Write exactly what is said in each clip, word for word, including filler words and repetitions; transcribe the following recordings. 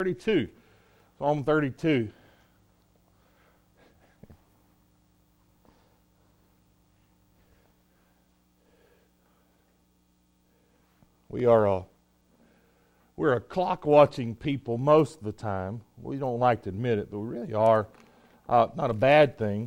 thirty-two. Psalm thirty-two. We are a we're a clock watching people most of the time. We don't like to admit it, but we really are. Uh, not a bad thing.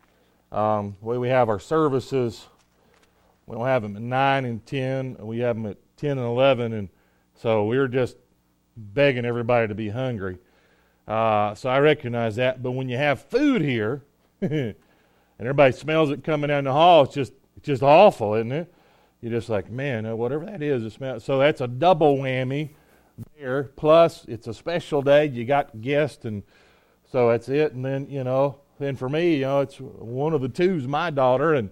Um, the way we have our services, we don't have them at nine and ten. We have them at ten and eleven, and so we're just begging everybody to be hungry. Uh, so I recognize that. But when you have food here, and everybody smells it coming down the hall, it's just it's just awful, isn't it? You're just like, man, whatever that is, it smells. So that's a double whammy there. Plus, it's a special day. You got guests, and so that's it. And then, you know, then for me, you know, it's one of the two's my daughter, and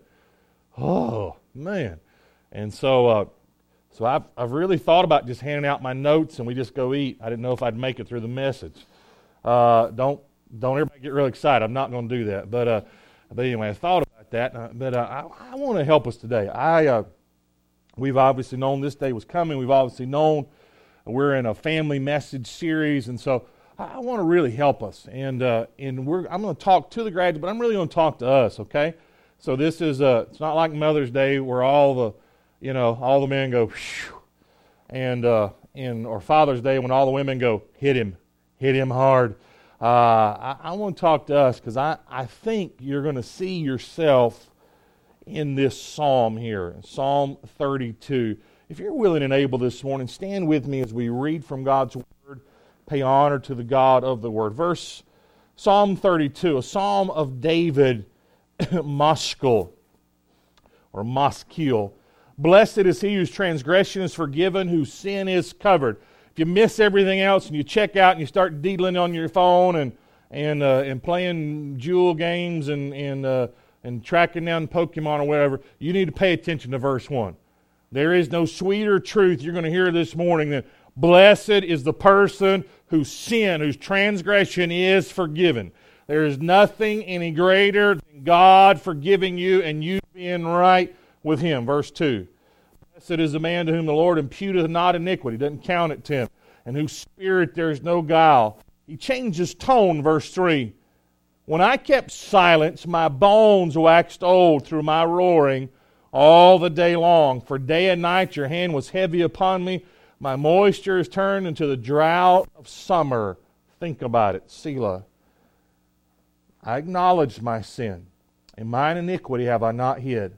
oh man. And so, uh, so I've I've really thought about just handing out my notes, and we just go eat. I didn't know if I'd make it through the message. Uh, don't don't everybody get real excited. I'm not going to do that. But uh, but anyway, I thought about that. Uh, but uh, I, I want to help us today. I. Uh, We've obviously known this day was coming. We've obviously known we're in a family message series, and so I want to really help us. And uh, and we're I'm going to talk to the graduates, but I'm really going to talk to us. Okay, so this is uh it's not like Mother's Day where all the you know all the men go, phew, and uh, and or Father's Day when all the women go, hit him, hit him hard. Uh, I, I want to talk to us because I I think you're going to see yourself in this psalm here, Psalm thirty-two. If you're willing and able this morning, stand with me as we read from God's Word, pay honor to the God of the Word. Verse, Psalm thirty-two, a psalm of David, Maskil, or Maskil. Blessed is he whose transgression is forgiven, whose sin is covered. If you miss everything else and you check out and you start dealing on your phone and and uh, and playing jewel games and and uh, and tracking down Pokemon or whatever, you need to pay attention to verse one. There is no sweeter truth you're going to hear this morning than blessed is the person whose sin, whose transgression is forgiven. There is nothing any greater than God forgiving you and you being right with Him. Verse two. Blessed is the man to whom the Lord imputeth not iniquity, doesn't count it to him, and whose spirit there is no guile. He changed his tone, verse three. When I kept silence, my bones waxed old through my roaring all the day long. For day and night your hand was heavy upon me. My moisture is turned into the drought of summer. Think about it, Selah. I acknowledged my sin, and mine iniquity have I not hid.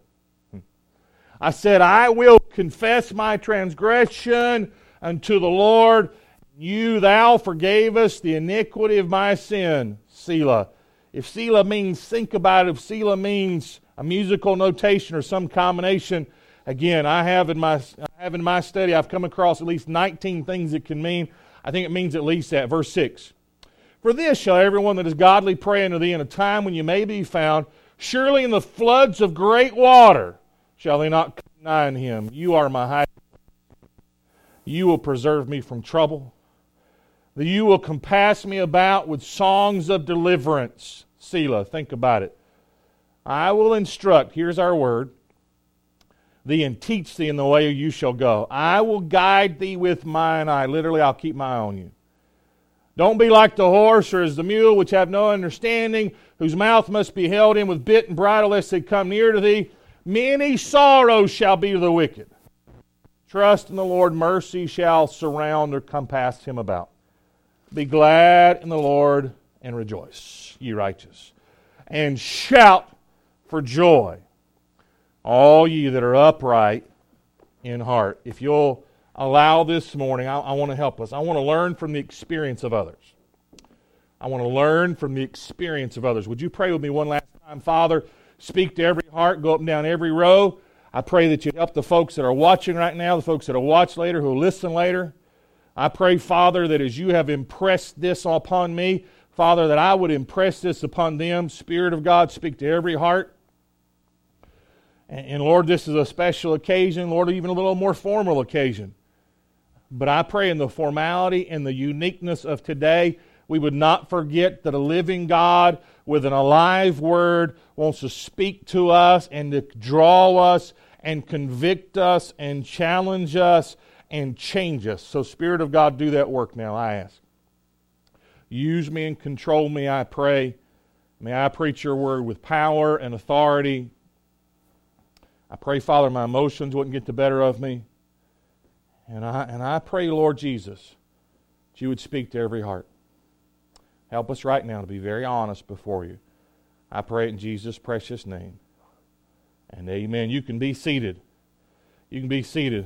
I said, I will confess my transgression unto the Lord. You, thou forgavest the iniquity of my sin, Selah. If Selah means, think about it, if Selah means a musical notation or some combination, again, I have in my I have in my study, I've come across at least nineteen things it can mean. I think it means at least that. Verse six. For this shall everyone that is godly pray unto thee in a time when you may be found. Surely in the floods of great water shall they not come nigh unto him. You are my hiding place. You will preserve me from trouble. That you will compass me about with songs of deliverance. Selah, think about it. I will instruct, here's our word, thee and teach thee in the way you shall go. I will guide thee with mine eye. Literally, I'll keep my eye on you. Don't be like the horse or as the mule, which have no understanding, whose mouth must be held in with bit and bridle, lest they come near to thee. Many sorrows shall be to the wicked. Trust in the Lord, mercy shall surround or compass him about. Be glad in the Lord and rejoice, ye righteous, and shout for joy, all ye that are upright in heart. If you'll allow this morning, I, I want to help us. I want to learn from the experience of others. I want to learn from the experience of others. Would you pray with me one last time? Father, speak to every heart, go up and down every row. I pray that you help the folks that are watching right now, the folks that will watch later, who will listen later. I pray, Father, that as you have impressed this upon me, Father, that I would impress this upon them. Spirit of God, speak to every heart. And, and Lord, this is a special occasion, Lord, even a little more formal occasion. But I pray in the formality and the uniqueness of today, we would not forget that a living God with an alive word wants to speak to us and to draw us and convict us and challenge us and change us. So Spirit of God, do that work now, I ask. Use me and control me, I pray. May I preach your word with power and authority. I pray, Father, my emotions wouldn't get the better of me. And I, and I pray, Lord Jesus, that you would speak to every heart. Help us right now to be very honest before you. I pray it in Jesus' precious name. And amen. You can be seated. You can be seated.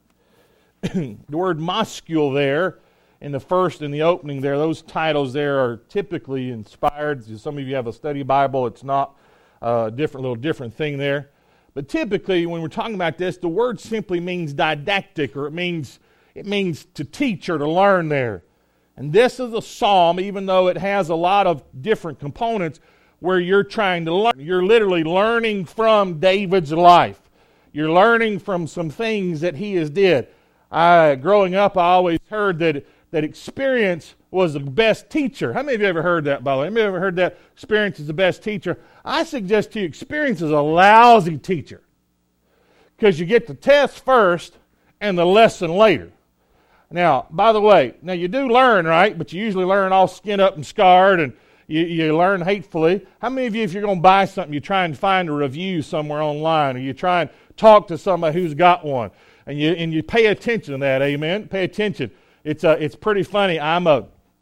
The word muscule there, in the first, in the opening there, those titles there are typically inspired. Some of you have a study Bible. It's not a different, little different thing there. But typically, when we're talking about this, the word simply means didactic, or it means it means to teach or to learn there. And this is a psalm, even though it has a lot of different components, where you're trying to learn. You're literally learning from David's life. You're learning from some things that he has did. I, growing up, I always heard that, that experience was the best teacher. How many of you ever heard that, by the way? How many of you ever heard that experience is the best teacher? I suggest to you experience is a lousy teacher, because you get the test first and the lesson later. Now, by the way, now you do learn, right? But you usually learn all skinned up and scarred, and you, you learn hatefully. How many of you, if you're going to buy something, you try and find a review somewhere online, or you try and talk to somebody who's got one, and you and you pay attention to that? Amen. Pay attention. It's uh, it's pretty funny. I'm a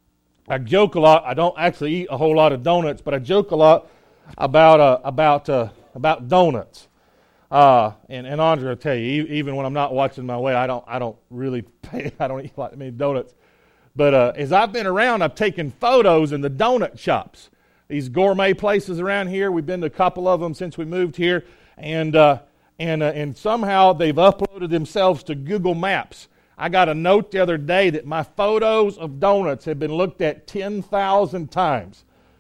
I joke a lot. I don't actually eat a whole lot of donuts, but I joke a lot about uh, about uh, about donuts. Uh, and, and Andre will tell you, even when I'm not watching my weight, I don't I don't really pay, I don't eat like many donuts. But uh, as I've been around, I've taken photos in the donut shops, these gourmet places around here. We've been to a couple of them since we moved here, and uh, and uh, and somehow they've uploaded themselves to Google Maps. I got a note the other day that my photos of donuts have been looked at ten thousand times.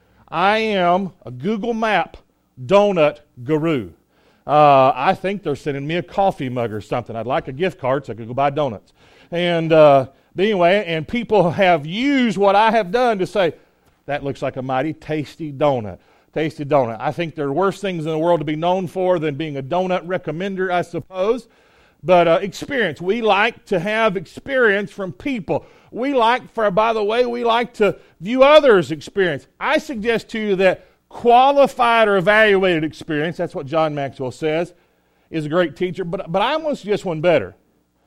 I am a Google Map donut guru. Uh, I think they're sending me a coffee mug or something. I'd like a gift card so I could go buy donuts. And uh, but anyway, and people have used what I have done to say, that looks like a mighty tasty donut. Tasty donut. I think there are worse things in the world to be known for than being a donut recommender, I suppose. But uh, experience. We like to have experience from people. We like, for by the way, we like to view others' experience. I suggest to you that qualified or evaluated experience, that's what John Maxwell says, is a great teacher. But, but I want to suggest one better.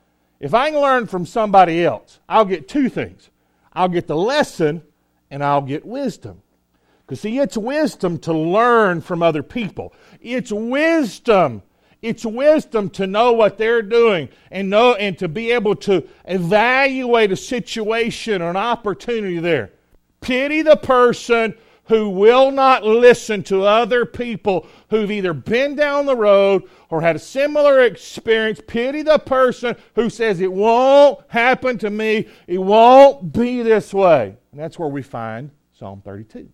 If I can learn from somebody else, I'll get two things. I'll get the lesson and I'll get wisdom. Because see, it's wisdom to learn from other people. It's wisdom. It's wisdom to know what they're doing and know and to be able to evaluate a situation or an opportunity there. Pity the person who will not listen to other people who've either been down the road or had a similar experience. Pity the person who says, it won't happen to me, it won't be this way. And that's where we find Psalm thirty-two.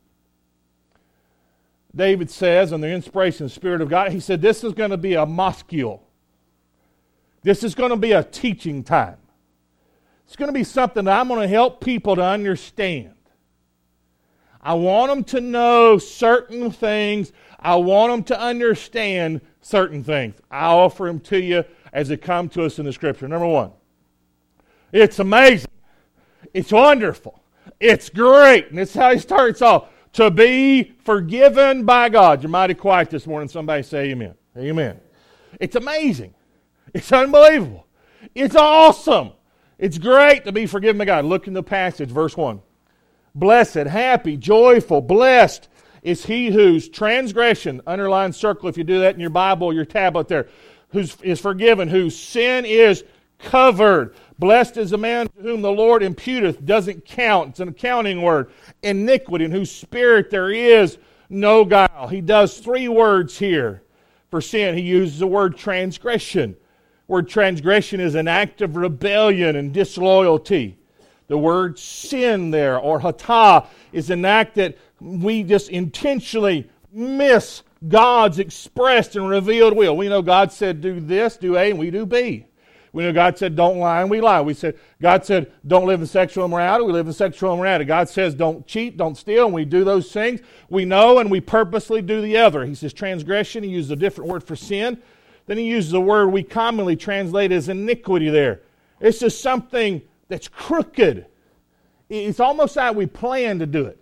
David says, in the inspiration of the Spirit of God, he said, this is going to be a muscule. This is going to be a teaching time. It's going to be something that I'm going to help people to understand. I want them to know certain things. I want them to understand certain things. I offer them to you as they come to us in the Scripture. Number one, it's amazing. It's wonderful. It's great. And this is how he starts off. To be forgiven by God. You're mighty quiet this morning. Somebody say amen. Amen. It's amazing. It's unbelievable. It's awesome. It's great to be forgiven by God. Look in the passage, verse one. Blessed, happy, joyful, blessed is he whose transgression, underline circle if you do that in your Bible or your tablet there, whose is forgiven, whose sin is covered. Blessed is the man to whom the Lord imputeth, doesn't count. It's an accounting word. Iniquity, in whose spirit there is no guile. He does three words here for sin. He uses the word transgression. The word transgression is an act of rebellion and disloyalty. The word sin there, or hatah, is an act that we just intentionally miss God's expressed and revealed will. We know God said do this, do A, and we do B. We know God said don't lie, and we lie. We said God said don't live in sexual immorality, we live in sexual immorality. God says don't cheat, don't steal, and we do those things. We know and we purposely do the other. He says transgression, he uses a different word for sin. Then he uses a word we commonly translate as iniquity there. It's just something that's crooked. It's almost like we plan to do it.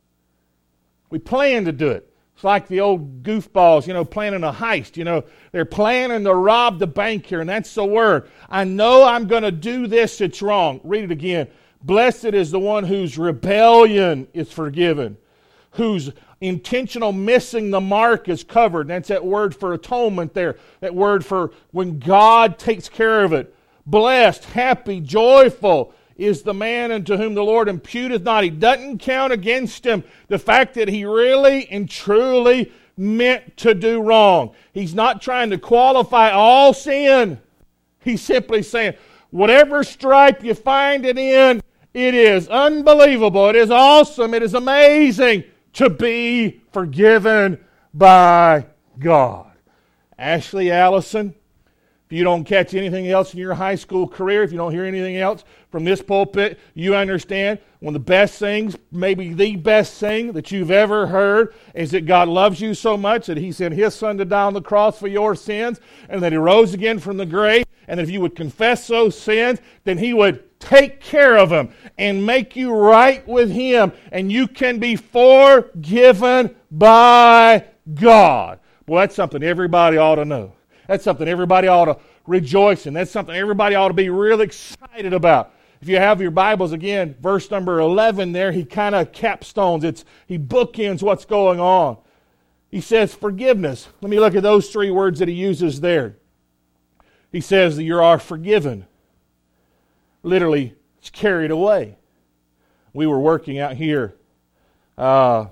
We plan to do it. It's like the old goofballs, you know, planning a heist. You know, they're planning to rob the bank here, and that's the word. I know I'm going to do this, it's wrong. Read it again. Blessed is the one whose rebellion is forgiven, whose intentional missing the mark is covered. And that's that word for atonement there, that word for when God takes care of it. Blessed, happy, joyful is the man unto whom the Lord imputeth not. He doesn't count against him the fact that he really and truly meant to do wrong. He's not trying to qualify all sin. He's simply saying, whatever stripe you find it in, it is unbelievable. It is awesome. It is amazing to be forgiven by God. Ashley Allison, if you don't catch anything else in your high school career, if you don't hear anything else from this pulpit, you understand one of the best things, maybe the best thing that you've ever heard is that God loves you so much that He sent His Son to die on the cross for your sins, and that He rose again from the grave, and if you would confess those sins, then He would take care of them and make you right with Him, and you can be forgiven by God. Boy, that's something everybody ought to know. That's something everybody ought to rejoice in. That's something everybody ought to be real excited about. If you have your Bibles again, verse number eleven there, he kind of capstones. It's he bookends what's going on. He says forgiveness. Let me look at those three words that he uses there. He says that you are forgiven. Literally, it's carried away. We were working out here. Uh,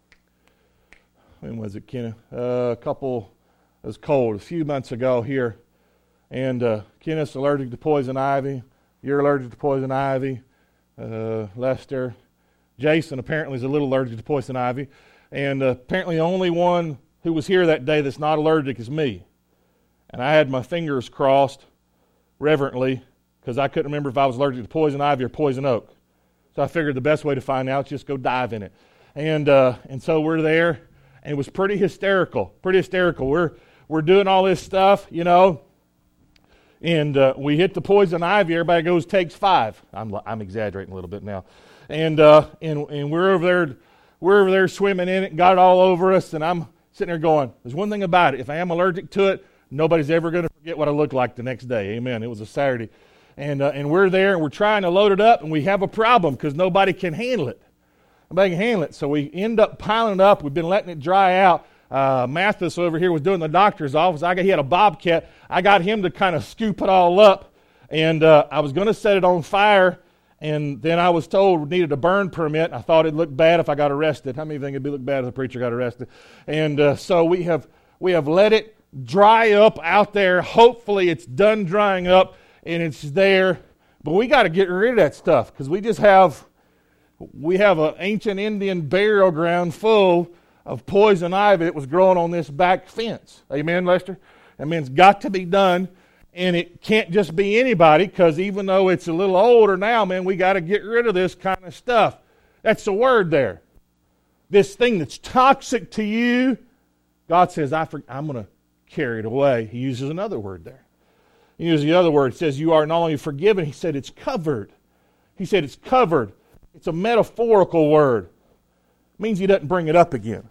when was it, Kenneth? Uh, a couple... It was cold a few months ago here, and uh, Kenneth's allergic to poison ivy. You're allergic to poison ivy. Uh, Lester, Jason apparently is a little allergic to poison ivy, and uh, apparently the only one who was here that day that's not allergic is me. And I had my fingers crossed reverently because I couldn't remember if I was allergic to poison ivy or poison oak. So I figured the best way to find out is just go dive in it. And uh, and so we're there, and it was pretty hysterical. Pretty hysterical. We're We're doing all this stuff, you know, and uh, we hit the poison ivy. Everybody goes, takes five. I'm I'm exaggerating a little bit now, and uh, and and we're over there, we're over there swimming in it, and got it all over us. And I'm sitting there going, there's one thing about it: if I am allergic to it, nobody's ever going to forget what I look like the next day. Amen. It was a Saturday, and uh, and we're there, and we're trying to load it up, and we have a problem because nobody can handle it. Nobody can handle it, so we end up piling it up. We've been letting it dry out. Uh, Mathis over here was doing the doctor's office. I got, he had a bobcat. I got him to kind of scoop it all up, and uh, I was going to set it on fire, and then I was told we needed a burn permit. I thought it'd look bad if I got arrested. How many think it'd look bad if the preacher got arrested? And uh, so we have we have let it dry up out there. Hopefully it's done drying up, and it's there. But we got to get rid of that stuff because we just have we have an ancient Indian burial ground full of poison ivy that was growing on this back fence. Amen, Lester? I mean, it's got to be done, and it can't just be anybody, because even though it's a little older now, man, we got to get rid of this kind of stuff. That's the word there. This thing that's toxic to you, God says, I for, I'm going to carry it away. He uses another word there. He uses the other word. It says you are not only forgiven, he said it's covered. He said it's covered. It's a metaphorical word. It means he doesn't bring it up again.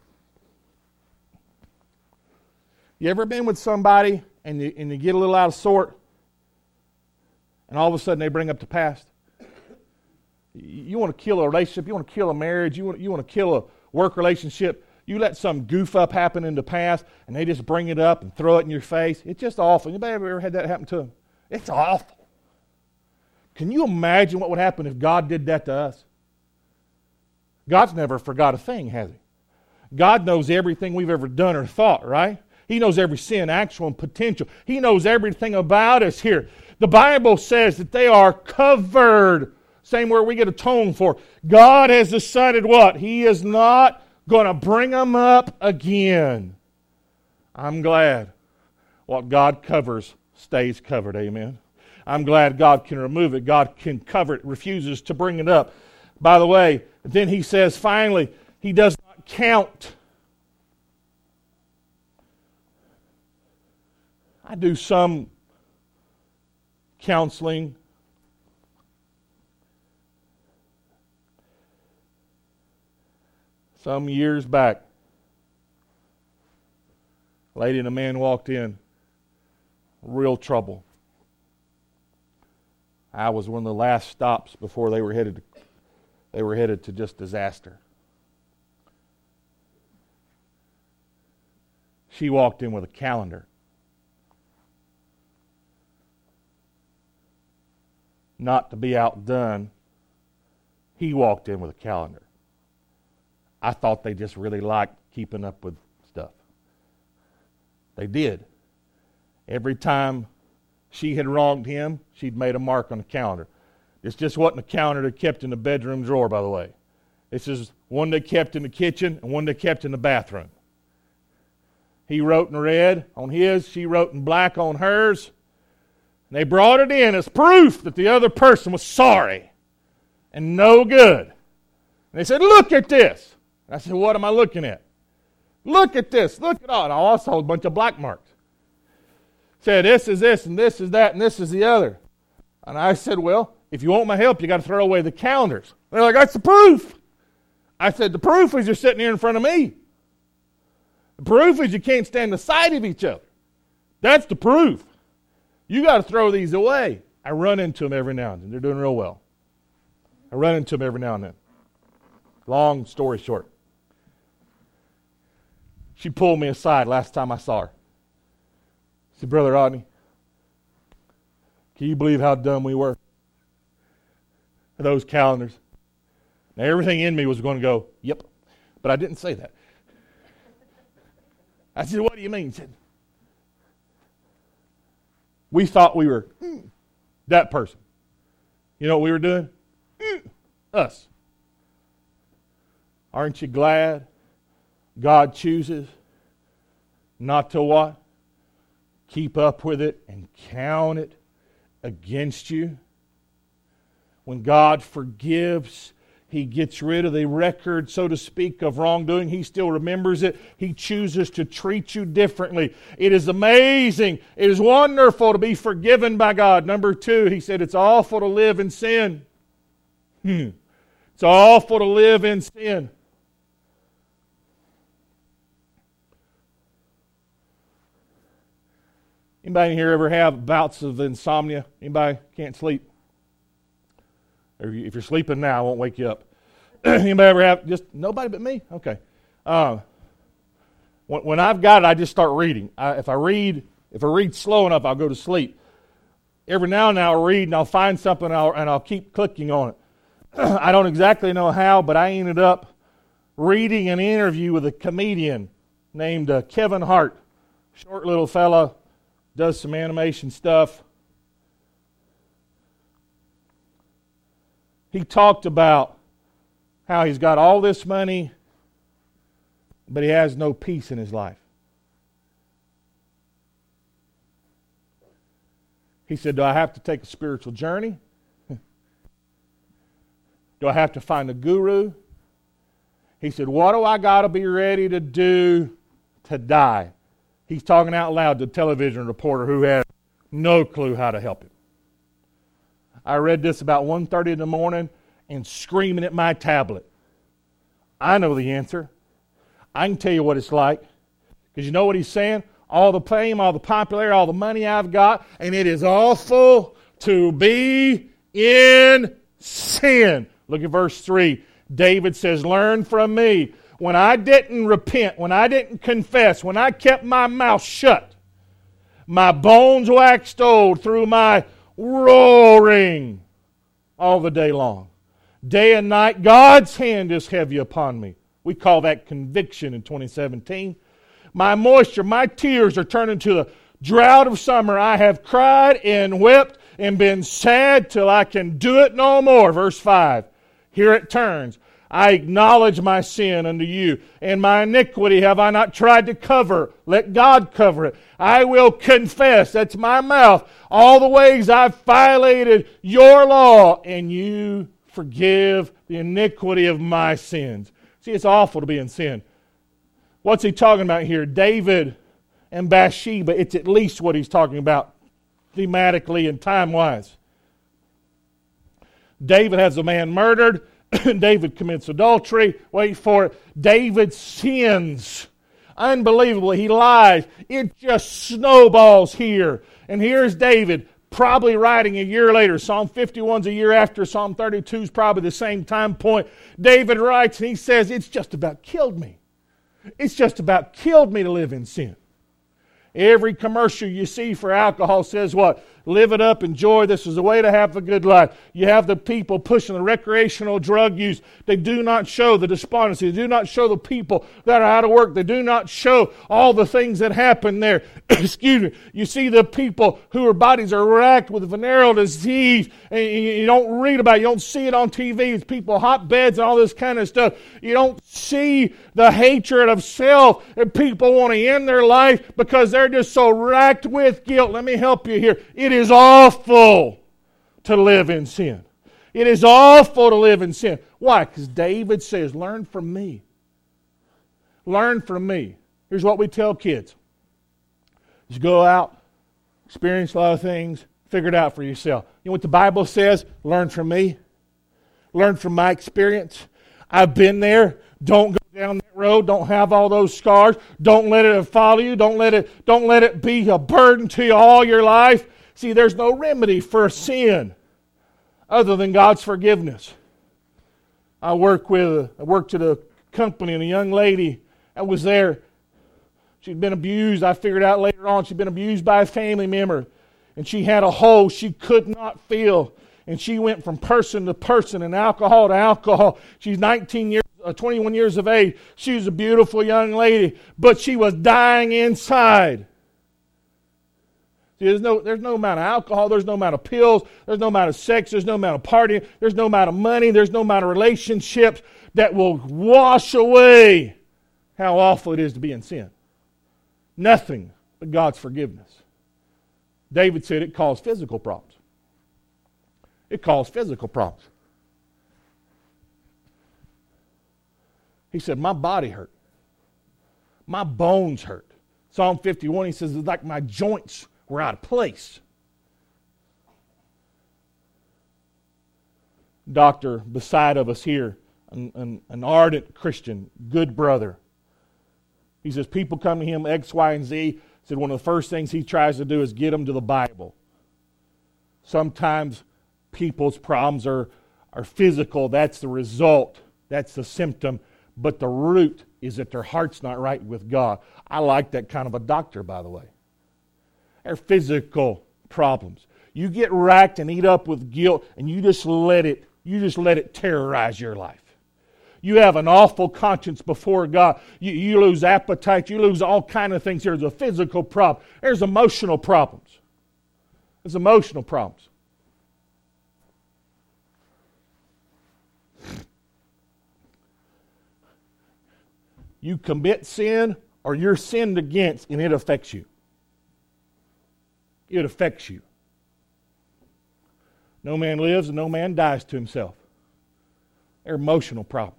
You ever been with somebody and you, and you get a little out of sort, and all of a sudden they bring up the past? You want to kill a relationship, you want to kill a marriage, you want, you want to kill a work relationship, you let some goof up happen in the past, and they just bring it up and throw it in your face. It's just awful. Anybody ever had that happen to them? It's awful. Can you imagine what would happen if God did that to us? God's never forgot a thing, has He? God knows everything we've ever done or thought, right? He knows every sin, actual and potential. He knows everything about us here. The Bible says that they are covered. Same word we get atoned for. God has decided what? He is not going to bring them up again. I'm glad what God covers stays covered. Amen. I'm glad God can remove it. God can cover it. Refuses to bring it up. By the way, then he says finally, he does not count. I do some counseling. some years back, a lady and a man walked in, real trouble. I was one of the last stops before they were headed to, they were headed to just disaster. She walked in with a calendar. Not to be outdone, he walked in with a calendar. I thought they just really liked keeping up with stuff. They did. Every time she had wronged him, she'd made a mark on the calendar. This just wasn't a calendar they kept in the bedroom drawer, by the way. This is one they kept in the kitchen and one they kept in the bathroom. He wrote in red on his, she wrote in black on hers. And they brought it in as proof that the other person was sorry and no good. And they said, look at this. And I said, what am I looking at? Look at this. Look at all. And I also saw a bunch of black marks. Said, this is this, and this is that, and this is the other. And I said, well, if you want my help, you got to throw away the calendars. They're like, that's the proof. I said, the proof is you're sitting here in front of me. The proof is you can't stand the sight of each other. That's the proof. You got to throw these away. I run into them every now and then. They're doing real well. I run into them every now and then. Long story short. She pulled me aside last time I saw her. She said, Brother Rodney, can you believe how dumb we were? Those calendars. Now everything in me was going to go, yep. But I didn't say that. I said, what do you mean? He said, we thought we were mm, that person. You know what we were doing? Mm, us. Aren't you glad God chooses not to what? Keep up with it and count it against you. When God forgives, He gets rid of the record, so to speak, of wrongdoing. He still remembers it. He chooses to treat you differently. It is amazing. It is wonderful to be forgiven by God. Number two, He said it's awful to live in sin. Hmm. It's awful to live in sin. Anybody here ever have bouts of insomnia? Anybody can't sleep? Or if you're sleeping now, I won't wake you up. Anybody ever have, just nobody but me? Okay. Uh, when, when I've got it, I just start reading. I, if I read, if I read slow enough, I'll go to sleep. Every now and then I'll read and I'll find something and I'll, and I'll keep clicking on it. I don't exactly know how, but I ended up reading an interview with a comedian named uh, Kevin Hart. Short little fella, does some animation stuff. He talked about how he's got all this money, but he has no peace in his life. He said, do I have to take a spiritual journey? Do I have to find a guru? He said, what do I got to be ready to do to die? He's talking out loud to a television reporter who has no clue how to help him. I read this about one thirty in the morning and screaming at my tablet. I know the answer. I can tell you what it's like. Because you know what he's saying? All the fame, all the popularity, all the money I've got, and it is awful to be in sin. Look at verse three. David says, learn from me. When I didn't repent, when I didn't confess, when I kept my mouth shut, my bones waxed old through my roaring all the day long. Day and night, God's hand is heavy upon me. We call that conviction in twenty seventeen. My moisture, my tears are turning to the drought of summer. I have cried and wept and been sad till I can do it no more. Verse five. Here it turns. I acknowledge my sin unto you, and my iniquity have I not tried to cover. Let God cover it. I will confess, that's my mouth, all the ways I've violated your law, and you forgive the iniquity of my sins. See, it's awful to be in sin. What's he talking about here? David and Bathsheba, it's at least what he's talking about thematically and time-wise. David has a man murdered, David commits adultery. Wait for it. David sins. Unbelievably, he lies. It just snowballs here. And here's David, probably writing a year later. Psalm fifty-one's a year after. Psalm thirty-two is probably the same time point. David writes and he says, it's just about killed me. It's just about killed me to live in sin. Every commercial you see for alcohol says what? Live it up, enjoy. This is the way to have a good life. You have the people pushing the recreational drug use. They do not show the despondency. They do not show the people that are out of work. They do not show all the things that happen there. Excuse me. You see the people whose bodies are racked with venereal disease. And you don't read about it. You don't see it on T V. It's people hotbeds and all this kind of stuff. You don't see the hatred of self. And people want to end their life because they're just so racked with guilt. Let me help you here. It is awful to live in sin. It is awful to live in sin. Why? Because David says, learn from me. Learn from me. Here's what we tell kids. Just go out, experience a lot of things, figure it out for yourself. You know what the Bible says? Learn from me. Learn from my experience. I've been there. Don't go down that road. Don't have all those scars. Don't let it follow you. Don't let it, don't let it be a burden to you all your life. See, there's no remedy for sin other than God's forgiveness. I work with, I worked at a company and a young lady that was there. She'd been abused. I figured out later on she'd been abused by a family member. And she had a hole she could not fill. And she went from person to person and alcohol to alcohol. She's nineteen years, uh, twenty-one years of age. She was a beautiful young lady, but she was dying inside. See, there's no, there's no amount of alcohol, there's no amount of pills, there's no amount of sex, there's no amount of partying, there's no amount of money, there's no amount of relationships that will wash away how awful it is to be in sin. Nothing but God's forgiveness. David said it caused physical problems. It caused physical problems. He said, my body hurt. My bones hurt. Psalm fifty-one, he says, it's like my joints were out of place. Doctor beside of us here, an, an, an ardent Christian, good brother. He says, people come to him, X, Y, and Z. He said one of the first things he tries to do is get them to the Bible. Sometimes people's problems are, are physical. That's the result. That's the symptom. But the root is that their heart's not right with God. I like that kind of a doctor, by the way. They're physical problems. You get racked and eat up with guilt, and you just let it, you just let it terrorize your life. You have an awful conscience before God. You, you lose appetite. You lose all kind of things. There's a physical problem. There's emotional problems. There's emotional problems. You commit sin or you're sinned against and it affects you. It affects you. No man lives and no man dies to himself. They're emotional problems.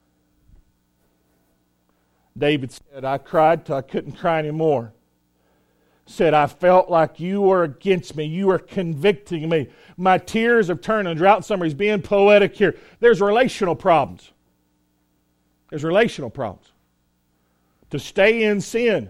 David said, I cried till I couldn't cry anymore. Said, I felt like you were against me. You were convicting me. My tears have turned into drought summer. He's being poetic here. There's relational problems. There's relational problems. To stay in sin.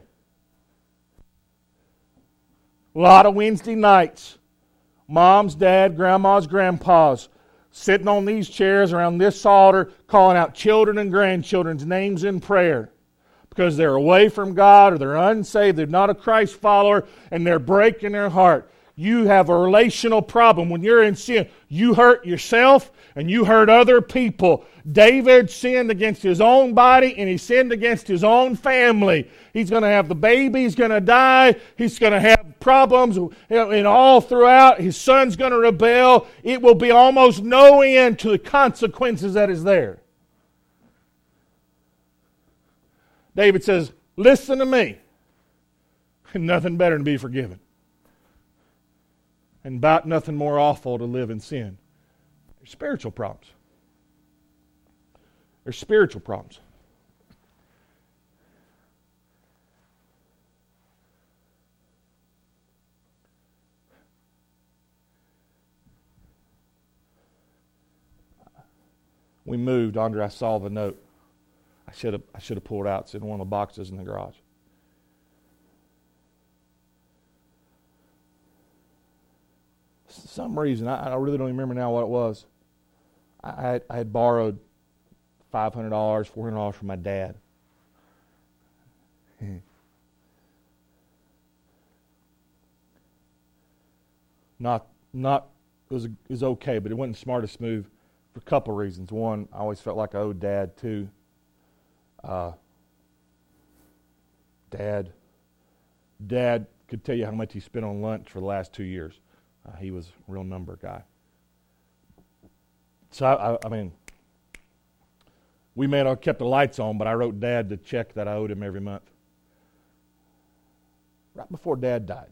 A lot of Wednesday nights, moms, dad, grandmas, grandpas, sitting on these chairs around this altar, calling out children and grandchildren's names in prayer. Because they're away from God or they're unsaved, they're not a Christ follower, and they're breaking their heart. You have a relational problem. When you're in sin, you hurt yourself and you hurt other people. David sinned against his own body and he sinned against his own family. He's going to have the baby, he's going to die, he's going to have problems and all throughout. His son's going to rebel. It will be almost no end to the consequences that is there. David says, listen to me. Nothing better than be forgiven. And about nothing more awful to live in sin. There's spiritual problems. There's spiritual problems. we moved, Andre, I saw the note. I should have I should have pulled it out. It's in one of the boxes in the garage. For some reason, I, I really don't even remember now what it was. I had, I had borrowed five hundred dollars, four hundred dollars from my dad. not not it was it was okay, but it wasn't the smartest move for a couple of reasons. One, I always felt like I owed Dad. Two, uh, Dad, Dad could tell you how much he spent on lunch for the last two years. Uh, he was a real number guy. So I, I, I mean, we may have kept the lights on, but I wrote Dad the check that I owed him every month. Right before Dad died,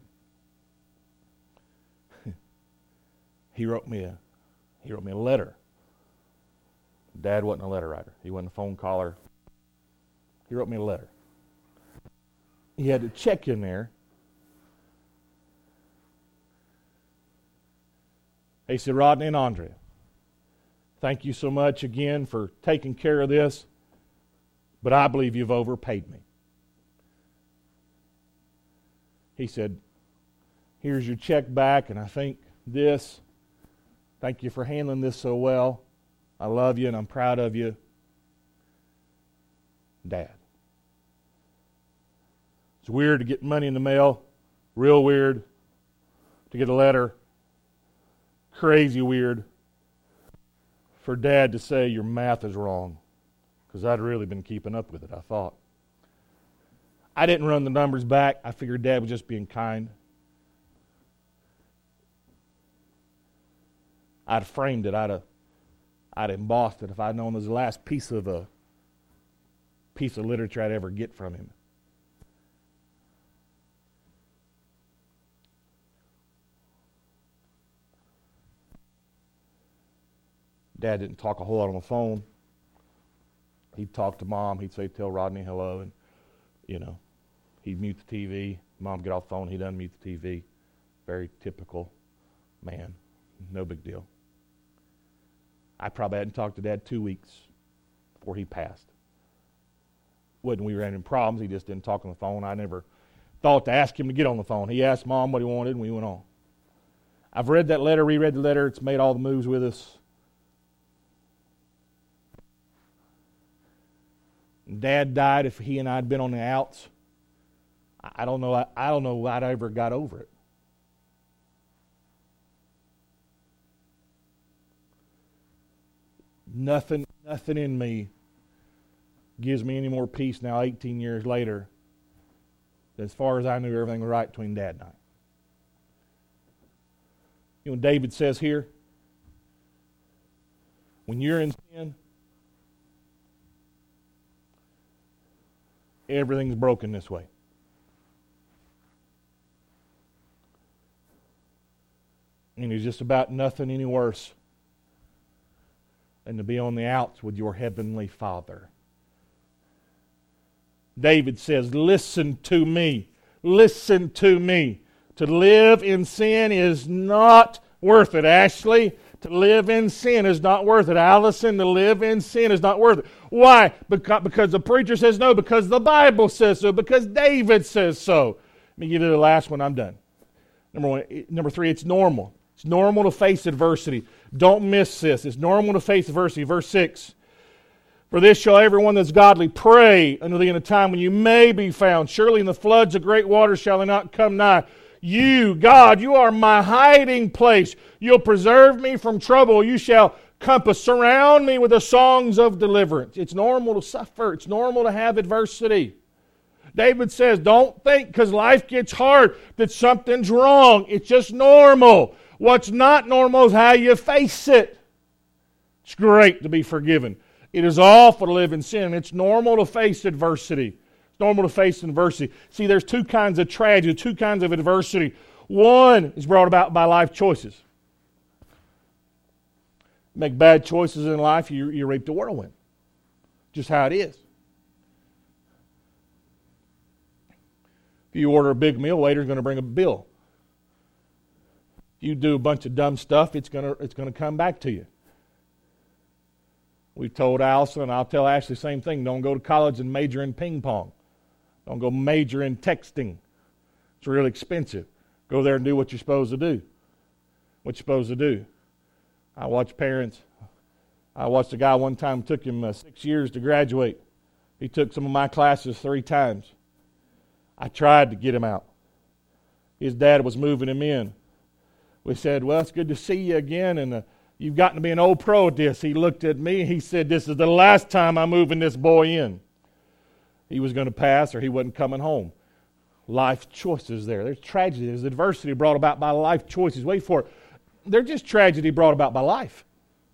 he wrote me a he wrote me a letter. Dad wasn't a letter writer. He wasn't a phone caller. He wrote me a letter. He had a check in there. He said, Rodney and Andrea, thank you so much again for taking care of this, but I believe you've overpaid me. He said, here's your check back, and I think this. Thank you for handling this so well. I love you, and I'm proud of you. Dad. It's weird to get money in the mail. Real weird to get a letter. Crazy weird for Dad to say your math is wrong, because I'd really been keeping up with it, I thought. I didn't run the numbers back. I figured Dad was just being kind. I'd have framed it. I'd have, I'd have embossed it if I'd known it was the last piece of a piece of literature I'd ever get from him. Dad didn't talk a whole lot on the phone. He'd talk to Mom. He'd say, tell Rodney hello, and you know, he'd mute the T V. Mom would get off the phone. He'd unmute the T V. Very typical man. No big deal. I probably hadn't talked to Dad two weeks before he passed. Wasn't we ran into problems. He just didn't talk on the phone. I never thought to ask him to get on the phone. He asked Mom what he wanted, and we went on. I've read that letter, reread the letter. It's made all the moves with us. Dad died. If he and I had been on the outs, I don't know. I, I don't know I'd ever got over it. Nothing, nothing in me gives me any more peace now, eighteen years later. As far as I knew, everything was right between Dad and I. You know what David says here? When you're in sin, everything's broken this way. And there's just about nothing any worse than to be on the outs with your heavenly Father. David says, listen to me. Listen to me. To live in sin is not worth it, Ashley. To live in sin is not worth it. Allison, to live in sin is not worth it. Why? Because, because the preacher says no. Because the Bible says so. Because David says so. Let me give you the last one. I'm done. Number one, number three, it's normal. It's normal to face adversity. Don't miss this. It's normal to face adversity. Verse six. For this shall everyone that's godly pray unto thee in a time when you may be found. Surely in the floods of great waters shall they not come nigh. You, God, you are my hiding place. You'll preserve me from trouble. You shall compass, surround me with the songs of deliverance. It's normal to suffer. It's normal to have adversity. David says, don't think because life gets hard that something's wrong. It's just normal. What's not normal is how you face it. It's great to be forgiven. It is awful to live in sin. It's normal to face adversity. It's normal to face adversity. See, there's two kinds of tragedy, two kinds of adversity. One is brought about by life choices. Make bad choices in life, you, you reap the whirlwind. Just how it is. If you order a big meal, waiter's going to bring a bill. If you do a bunch of dumb stuff, it's going to, it's going to come back to you. We told Allison, and I'll tell Ashley the same thing, don't go to college and major in ping pong. Don't go major in texting. It's real expensive. Go there and do what you're supposed to do. What you're supposed to do. I watch parents. I watched a guy one time, took him uh, six years to graduate. He took some of my classes three times. I tried to get him out. His dad was moving him in. We said, well, it's good to see you again, and uh, you've gotten to be an old pro at this. He looked at me, he said, this is the last time I'm moving this boy in. He was going to pass or he wasn't coming home. Life choices there. There's tragedy. There's adversity brought about by life choices. Wait for it. They're just tragedy brought about by life.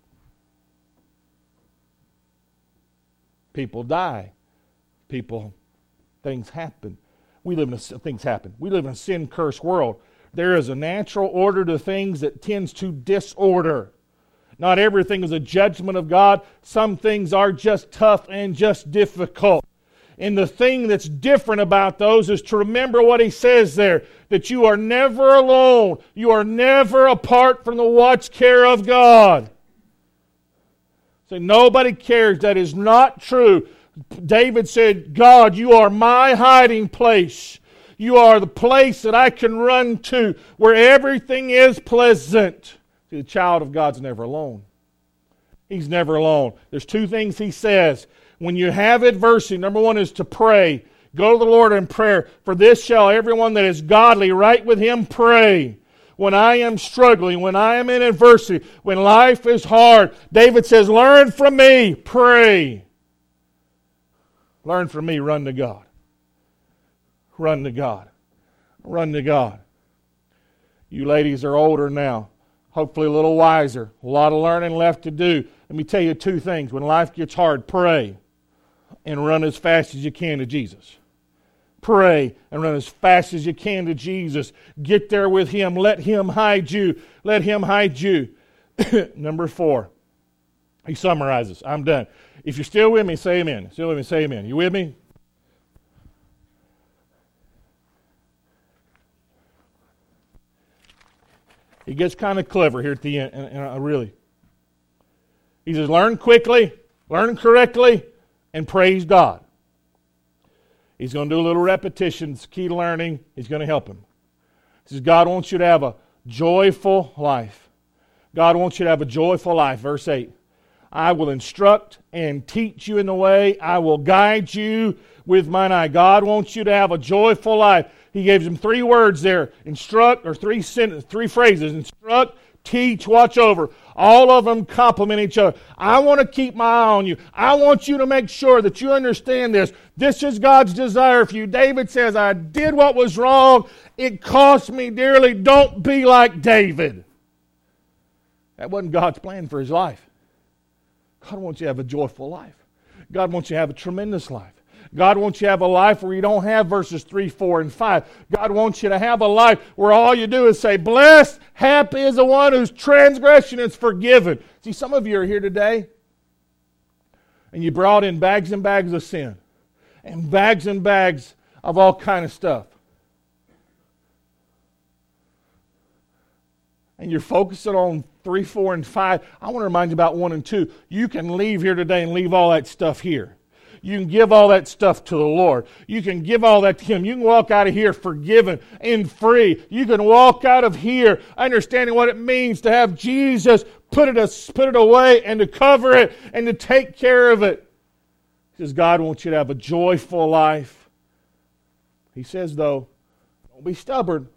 People die. People, things happen. We live in a, things happen. We live in a sin-cursed world. There is a natural order to things that tends to disorder. Not everything is a judgment of God. Some things are just tough and just difficult. And the thing that's different about those is to remember what he says there, that you are never alone. You are never apart from the watch care of God. So nobody cares. That is not true. David said, God, you are my hiding place. You are the place that I can run to where everything is pleasant. See, the child of God's never alone. He's never alone. There's two things he says. When you have adversity, number one is to pray. Go to the Lord in prayer. For this shall everyone that is godly right with him pray. When I am struggling, when I am in adversity, when life is hard, David says, learn from me, pray. Learn from me, run to God. Run to God. Run to God. You ladies are older now. Hopefully a little wiser. A lot of learning left to do. Let me tell you two things. When life gets hard, pray and run as fast as you can to Jesus. Pray and run as fast as you can to Jesus. Get there with Him. Let Him hide you. Let Him hide you. Number four. He summarizes. I'm done. If you're still with me, say amen. Still with me, say amen. You with me? He gets kind of clever here at the end, and, and I really. He says, learn quickly, learn correctly, and praise God. He's going to do a little repetition. It's key to learning. He's going to help him. He says, God wants you to have a joyful life. God wants you to have a joyful life. Verse eight. I will instruct and teach you in the way. I will guide you with mine eye. God wants you to have a joyful life. He gives him three words there. Instruct, or three sentences, three phrases. Instruct, teach, watch over. All of them complement each other. I want to keep my eye on you. I want you to make sure that you understand this. This is God's desire for you. David says, I did what was wrong. It cost me dearly. Don't be like David. That wasn't God's plan for his life. God wants you to have a joyful life. God wants you to have a tremendous life. God wants you to have a life where you don't have verses three, four, and five. God wants you to have a life where all you do is say, blessed, happy is the one whose transgression is forgiven. See, some of you are here today, and you brought in bags and bags of sin, and bags and bags of all kind of stuff. And you're focusing on three, four, and five. I want to remind you about one and two. You can leave here today and leave all that stuff here. You can give all that stuff to the Lord. You can give all that to Him. You can walk out of here forgiven and free. You can walk out of here understanding what it means to have Jesus put it, put it away and to cover it and to take care of it. He says God wants you to have a joyful life. He says, though, don't be stubborn.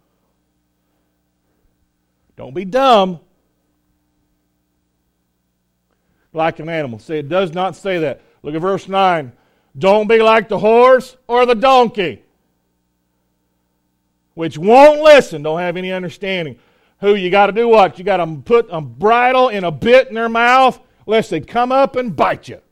Don't be dumb. Like an animal. Say it does not say that. Look at verse nine. Don't be like the horse or the donkey, which won't listen, don't have any understanding. Who you got to do what? You got to put a bridle and a bit in their mouth lest they come up and bite you.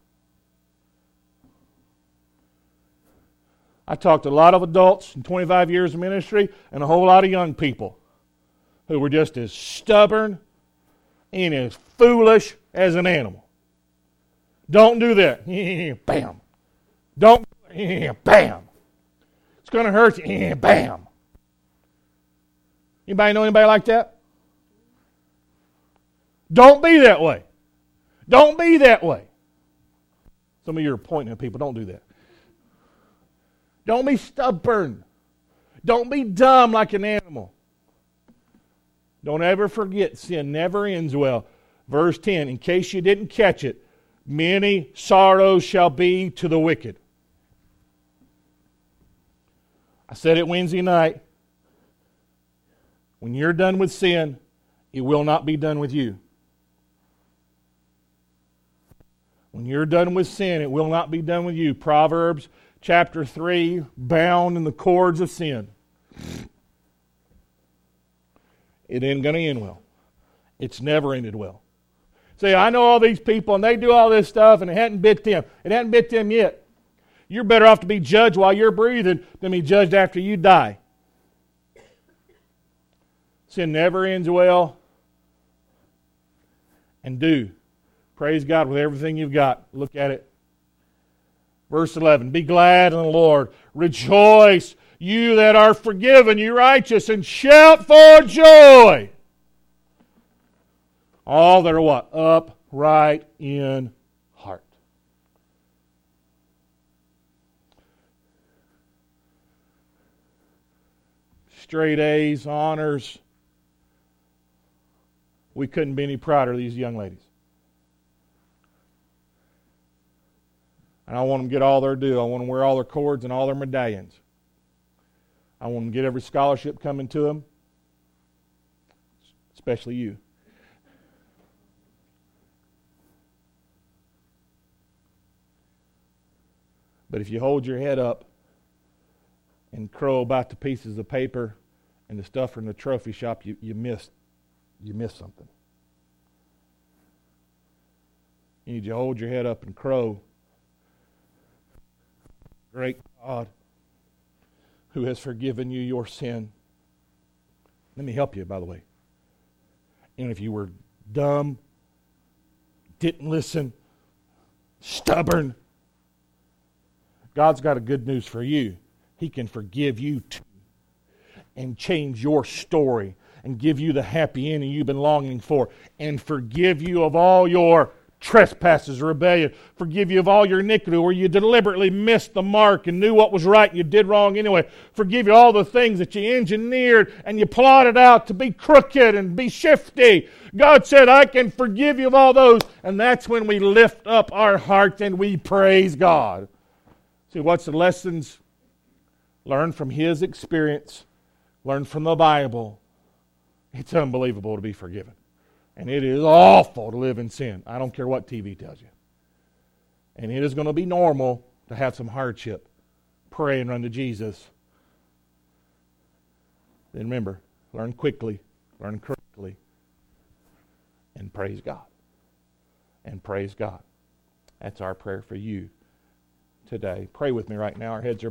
I talked to a lot of adults in twenty-five years of ministry and a whole lot of young people who were just as stubborn and as foolish as an animal. Don't do that. Bam. Don't. Bam. It's going to hurt you. Bam. Anybody know anybody like that? Don't be that way. Don't be that way. Some of you are pointing at people. Don't do that. Don't be stubborn. Don't be dumb like an animal. Don't ever forget, sin never ends well. Verse ten, in case you didn't catch it, many sorrows shall be to the wicked. I said it Wednesday night. When you're done with sin, it will not be done with you. When you're done with sin, it will not be done with you. Proverbs chapter three, bound in the cords of sin. It ain't going to end well. It's never ended well. Say, I know all these people and they do all this stuff and it hadn't bit them. It hadn't bit them yet. You're better off to be judged while you're breathing than be judged after you die. Sin never ends well. And do. Praise God with everything you've got. Look at it. Verse eleven, be glad in the Lord. Rejoice, you that are forgiven, you righteous, and shout for joy. All that are what? Upright in heart. Straight A's, honors. We couldn't be any prouder of these young ladies. And I want them to get all their due. I want them to wear all their cords and all their medallions. I want them to get every scholarship coming to them, especially you. But if you hold your head up and crow about the pieces of paper and the stuff from the trophy shop, you, you missed you missed something. You need to hold your head up and crow. Great God, who has forgiven you your sin. Let me help you, by the way. And if you were dumb, didn't listen, stubborn, God's got a good news for you. He can forgive you too and change your story and give you the happy ending you've been longing for and forgive you of all your trespasses, rebellion, forgive you of all your iniquity where you deliberately missed the mark and knew what was right and you did wrong anyway. Forgive you all the things that you engineered and you plotted out to be crooked and be shifty. God said, I can forgive you of all those. And that's when we lift up our hearts and we praise God. See, what's the lessons? Learn from His experience. Learn from the Bible. It's unbelievable to be forgiven. And it is awful to live in sin. I don't care what T V tells you. And it is going to be normal to have some hardship. Pray and run to Jesus. Then remember, learn quickly, learn correctly, and praise God. And praise God. That's our prayer for you today. Pray with me right now. Our heads are